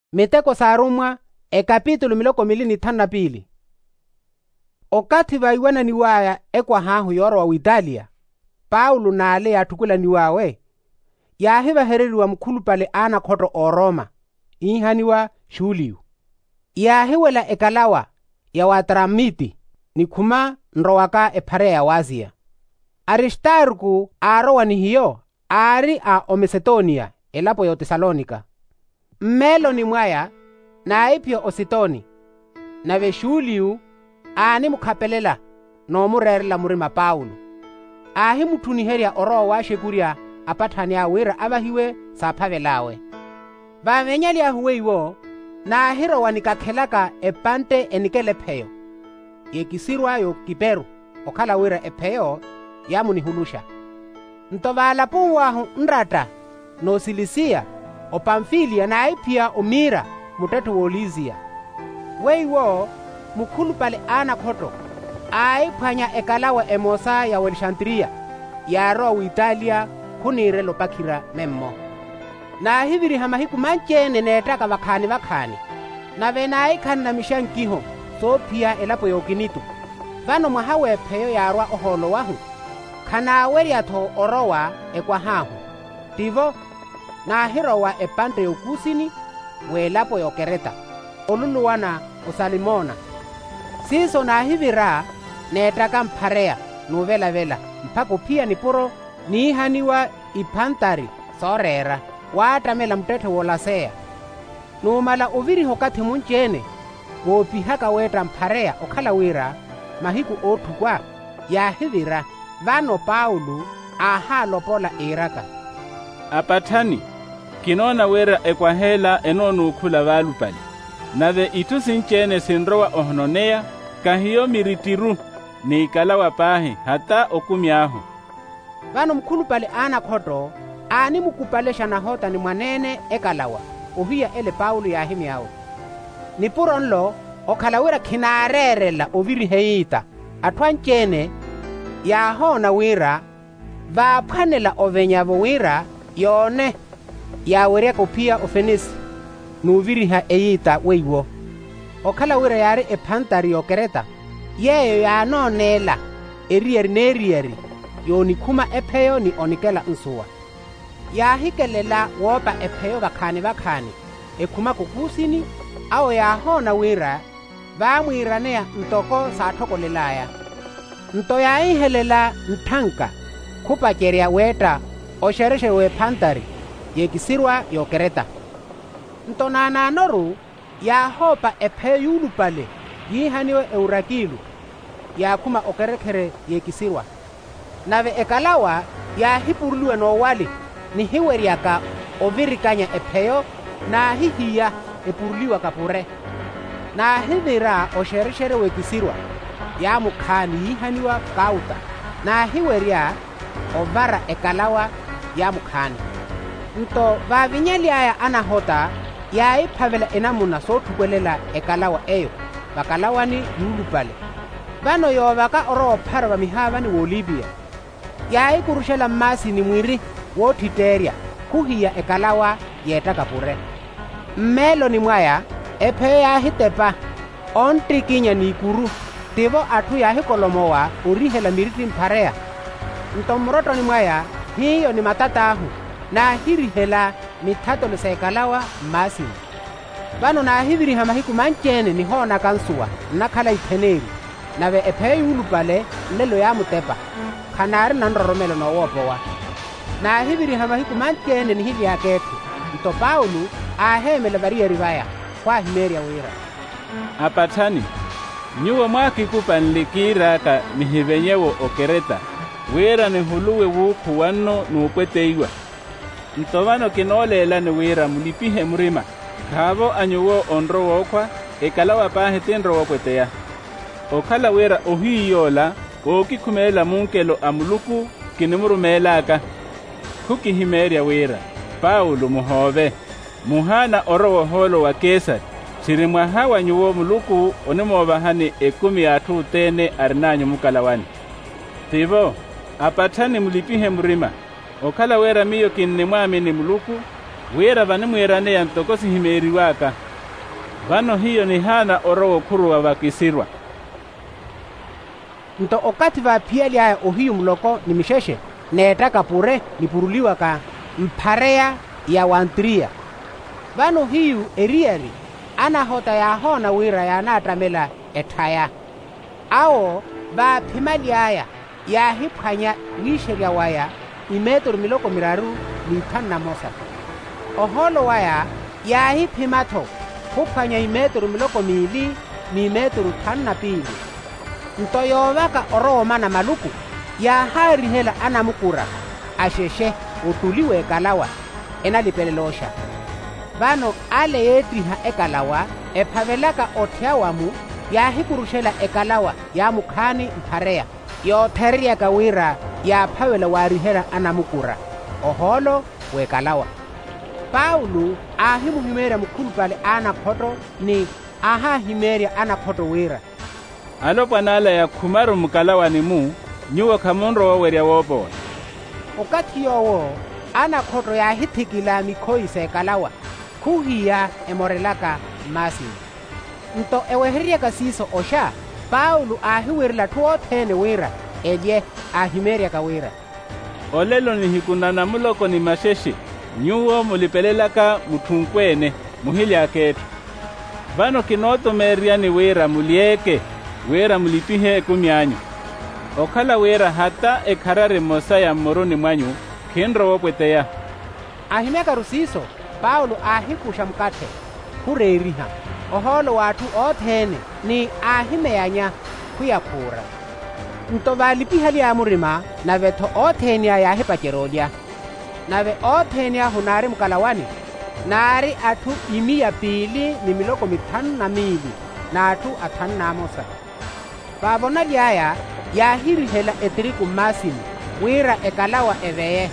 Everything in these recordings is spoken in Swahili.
Miteko sarumwa kapitulo 22. Okati vaiwana niwaya ekwa hahu yoro wa Italia, Paulo nale yatukula niwawe yahiva hereriwa mkhulupale ana khoto o Roma ihaniwa Juliu. Yahiwela ekalawa ya Watramiti nikhuma nrowaka Phareya wazia. Aristarku arowa ni hiyo ari a Omesetonia elapo yo Tesalonika. Mmelo ni mwaya na ipyo Ositoni na ve Juliu ani mukhapelela no murerela murima Paulo. Ahi muthuniherya oro wa shekuria apathani awira abahiwe saphavelawe. Vavenyali ahuwe iwo na hiro wanikakhelaka epante enikelepeyo. Yekisirwa yo kiperu okhala wira epeyo yamunihulusha. Ntovala puwahu nrata no Silisia o Pamfilia na ipia o Mira mutetu wo Lizia. Weiwo mukhulupale ana khoto aiphwanya ekalawa emosa ya Alexandria yaro wa Italia khunire lopakhira memmo. Na hiviri hamahiku manchene netaka vakhani na vena ikhani na mishankiho sopia elapo yokinitu. Vano mwahawe pheyo yarwa oholo wahu khana weriatho orowa ekwa hahu tivo na hirowa epante yokusini welapo yokereta oluluwana osalimona. Siso na hivira netaka Mphareya nuvela mpako pia nipuro niihaniwa iphantari sorera waatamela mtethe wolaseya. Numala uviriho kathi munchene wopihaka weta Mphareya okhala wira mahiku othukwa yahivira vano Paulo ahalopola iraka. Apathani kinona wera ekwahela enonu ukhula valupali nave itu sinchene sinrowa ohononeya kahiyo miritiru ni ikalawa pahe hata okumyaho. Vano mkhulupale ana khoto ani mukupalesha na hota ni mwanene ekalawa ohiya ele Paulo yahimyawo. Nipuro nlo okhalawira khinarerela oviri heita athwanchene yahona wira vaphwanela ovenyavo wira yone yaweryaka uphiya ofenisi nuviriha eita weiwo. Okhala wira yari ephantari yokereta yeyo yanonela eriyeri yonikhuma epheyo ni onikela nsuwa. Yahikelela wopa epheyo vakhani ekhuma kukusini awo yahona wira vamwiraneya ntoko saathokolelaya. Nto yaihelela nthanka khupacherya weta oshereshe wephantari yekisirwa yokereta. Nto nananoru yahopa epheyo yulupale yihaniwe Eurakilu yakhuma okerekhere yekisirwa. Nave ekalawa yahipuruliwe nowali nihiweryaka ovirikanya epheyo na hihiya epuruliwa kapure. Na hivira oshereshere wekisirwa ya mukhani yihaniwa Kauta na hiwerya ovara ekalawa ya mukhani. Nto vavinyali aya anahota yaiphavela enamuna sothukwelela ekalawa eyo vakalawani yulupale. Vano yovaka orophara vamihavani wo Libya yaikurushela mmasi ni mwiri wothiterya khuhiya ekalawa yeta kapure. Mmelo ni mwaya epheyo yahitepa ontikinya ni ikuru tivo athu yahikolomowa orihela miriti Mphareya. Nto mroto ni mwaya hiyo ni matatahu na hirihela mithatolo sa ekalawa mmasini. Vano na hiviriha mahiku manchene ni hona kansuwa nakhala ipheneri nave epheyo yulupale lelo yamutepa khanari nanroromelo nowopowa. Na hiviriha mahiku manchene ni hivyakethu nto Paulo ahemela variyeri vaya kwa himerya wira. Apathani nyuwa mwakikupanlikiraka mihivenyewo okereta wira nihuluwe wukhu wanno nuukweteiwa. Ntovano kinolela ni wira mulipihe murima khavo anyuwo onro wokhwa ekalawa pahe tinro wokweteya. Okhala wira ohiyola okikhumela munkelo amuluku kinimurumelaka khukihimerya wira Paulo muhove muhana orowo holo wa Kesari chirimwa hawa nyuwo muluku onemovahani ekumi athu tene arinanyu mukalawani. Tivo apathani mulipihe murima okhala wera miyo kinni mwamini muluku wira vane mwirane ya ntokosi himeriwaka. Vano hiyo ni hana orowo kuruwa vakisirwa. Nto okati vapiali aya ohiyu muloko ni misheshe neetaka pure nipuruliwa ka mparea ya Wantria. Vano hiyu eriari anahota yahona wira yanatamela etaya. Ao vapimali aya yahiphwanya wisherya waya imetru miloko miraru lithanna mosa. Oholo waya yahiphimatho huphwanya imetru miloko mili ni imetru thanna pili. Ntoyovaka oroma na maluku yaharihela anamukura asheshe utuliwe ekalawa enalipelelosha. Vano ale yetriha ekalawa ephavelaka otheawamu yahikurushela ekalawa ya mukhani mparea yotheriya kawira yaphavela warihela anamukura oholo wekalawa. Paulo ahimuhimerya mukhulupale anakhoto ni ahahimerya anakhoto wira. Alopwanala ya khumaru mukalawani mu nyuwa khamunro wawerya wopola. Okati yowo anakhoto yahithikila mikhoyisa ekalawa khuhiya emorelaka masi. Nto eweheryaka siso osha Paulo ahiwirila thuothene wira elye ahimeryaka wira. Olelo ni hikunana muloko ni masheshe nyuwo mulipelelaka muthunkwene muhili aketu. Vano kinotomerya ni wira mulieke wira mulipihe kumyanyu. Okhala wira hata ekharare mosa ya moroni mwanyu khinro wopweteya. Ahimeka rusiso Paulo ahikusha mkate hureriha oholo watu othene ni ahimeyanya khuyakhura. Nto valipihali ya murima navetho othene yahipacherolya. Nave othene hunari mukalawani nari athu imiya pili ni miloko mithannu na mili na athu athannu na mosa. Vavona lyaya yahirihela etiriku masini wira ekalawa eveye.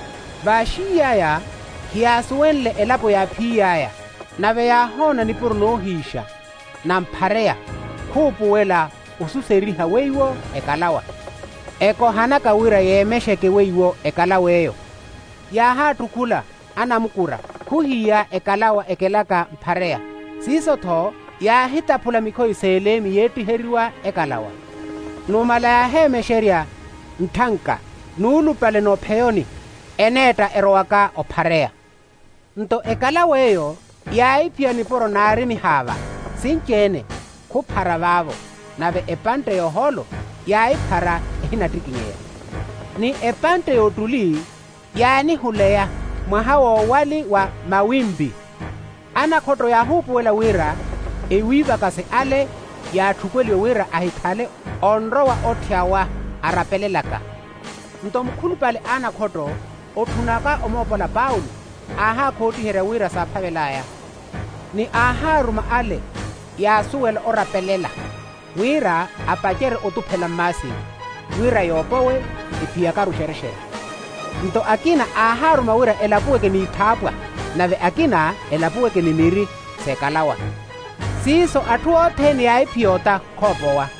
Vashiyaya hiyasuwenle elapo yaphiyaya nave yahona nipuru nohisha na mparea khupuwela ususeriha weiwo ekalawa. Ekohanaka wira yemesheke weiwo ekalawa eyo. Yahatukula anamukura khuhiya ekalawa ekelaka mparea. Sisotho yahitaphula mikhoyisa elemi yetiheriwa ekalawa. Numala yahemesherya nthanka nuulupale nopheyoni eneta erowaka oparea. Nto ekalawa eyo yaiphiya niporo nari mihava sinchene khuphara vavo nave epante yoholo yaiphara ehinatikinyeya. Ni epante yotuli yanihuleya mwaha wowali wa mawimbi. Anakhoto yahupuwela wira ewiivakase ale yathukweliwe wira ahikhale onrowa othyawa arapelelaka. Nto mukhulupale anakhoto othunaka omopola Paulo ahakhootihera wira saphavelaya. Ni aharuma ale yasuwela orapelela wira apachere otuphela mmasi wira yopowe iphiyakaruxerexere. Nto akina aharuma wira elapuweke ni ithapwa nave akina elapuweke ni miri sekalawa. Siso athu othene yaiphiyota khopowa.